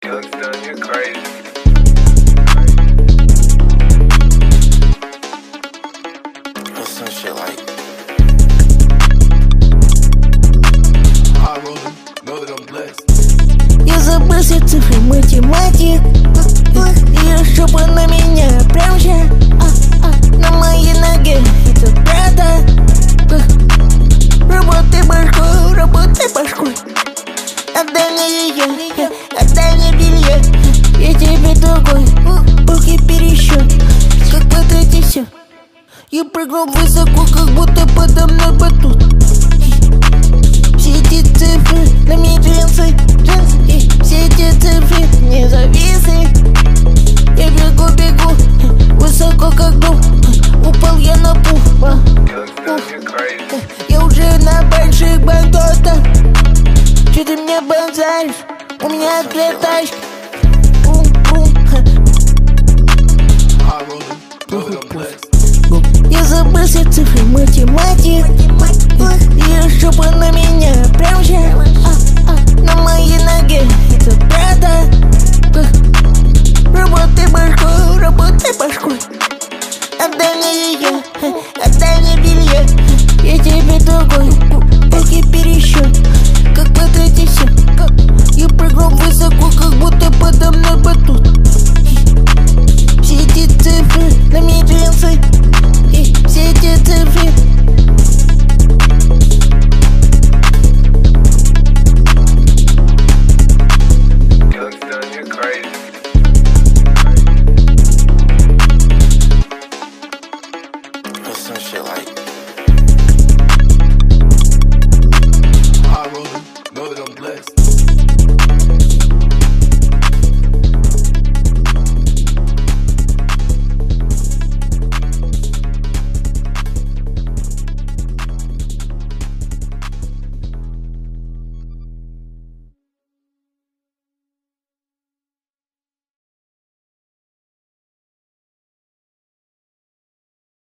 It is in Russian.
Touchdown, you're crazy. Or some shit like. I roll them, know that I'm blessed. Я забыл все цифры, математик. И чтобы на меня прям же на моей ноге это правда. Работай башкой, работай башкой. Отдай мне ее, отдай мне белье. Я тебе другой, полки пересчет. Как потратить все. Я прыгнул высоко, как будто подо мной батут. Все эти цифры на мне джинсы. И все эти цифры не зависы. Я бегу, высоко как дом. Упал я на пух. Touchdown, you're crazy. Я уже на больших банкнотах. Че ты мне бонзаришь? У меня две тачки. I roll them, know that I'm blessed. Я забыл все цифры, математик. И чтобы на меня прям же на моей